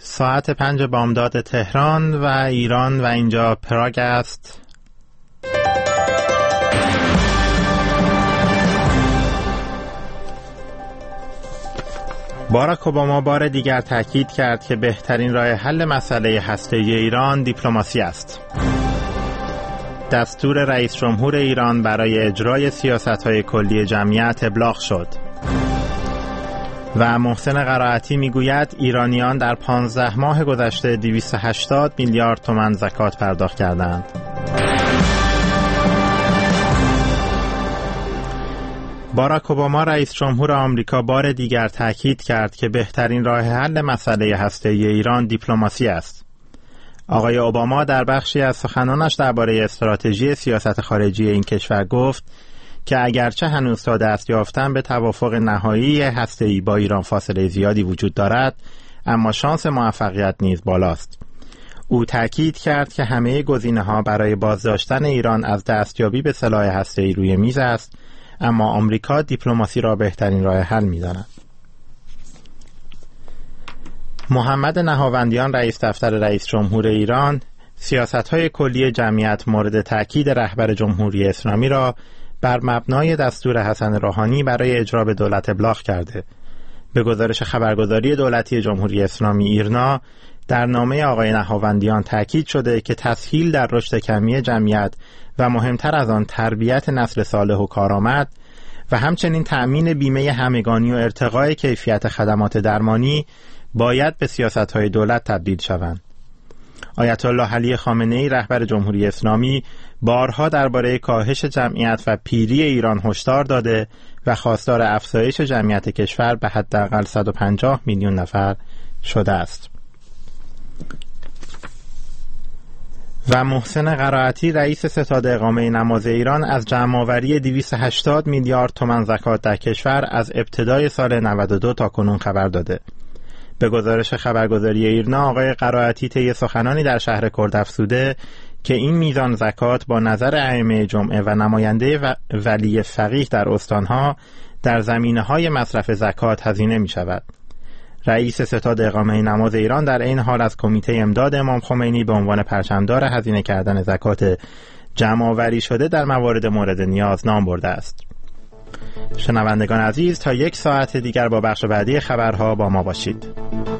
ساعت 5 بامداد تهران و ایران و اینجا پراگ است. باراک اوباما بار دیگر تاکید کرد که بهترین راه حل مسئله هسته‌ای ایران دیپلماسی است. دستور رئیس جمهور ایران برای اجرای سیاست‌های کلی جمعیت ابلاغ شد. و محسن قرائتی میگوید ایرانیان در 15 ماه گذشته 280 میلیارد تومان زکات پرداخت کردند. باراک اوباما رئیس جمهور آمریکا بار دیگر تاکید کرد که بهترین راه حل مسئله هسته‌ای ایران دیپلماسی است. آقای اوباما در بخشی از سخنانش درباره استراتژی سیاست خارجی این کشور گفت که اگرچه هنوز تا دست یافتن به توافق نهایی هسته‌ای با ایران فاصله زیادی وجود دارد، اما شانس موفقیت نیز بالاست. او تاکید کرد که همه گزینه‌ها برای بازداشتن ایران از دستیابی به سلاح هسته‌ای روی میز است، اما آمریکا دیپلماسی را بهترین راه حل می‌داند. محمد نهاوندیان رئیس دفتر رئیس جمهور ایران سیاست‌های کلی جمعیت مورد تاکید رهبر جمهوری اسلامی را بر مبنای دستور حسن روحانی برای اجرا به دولت ابلاغ کرده. به گزارش خبرگزاری دولتی جمهوری اسلامی ایرنا، در نامه آقای نهاوندیان تاکید شده که تسهیل در رشد کمی جمعیت و مهمتر از آن تربیت نسل صالح و کارآمد و همچنین تأمین بیمه همگانی و ارتقای کیفیت خدمات درمانی باید به سیاست‌های دولت تبدیل شوند. آیت الله علی خامنه‌ای رهبر جمهوری اسلامی بارها درباره کاهش جمعیت و پیری ایران هشدار داده و خواستار افزایش جمعیت کشور به حداقل 150 میلیون نفر شده است. و محسن قرائتی رئیس ستاد اقامه نماز ایران از جمع‌آوری 280 میلیارد تومان زکات در کشور از ابتدای سال 92 تا کنون خبر داده. به گزارش خبرگزاری ایرنا، آقای قرائتی طی سخنانی در شهر کردافسوده که این میزان زکات با نظر ائمه جمعه و نماینده ولی فقیه در استانها در زمینه‌های مصرف زکات هزینه می‌شود. رئیس ستاد اقامه نماز ایران در این حال از کمیته امداد امام خمینی به عنوان پرچمدار هزینه کردن زکات جمع‌آوری شده در موارد مورد نیاز نام برده است. شنوندگان عزیز، تا 1 ساعت دیگر با بخش بعدی خبرها با ما باشید.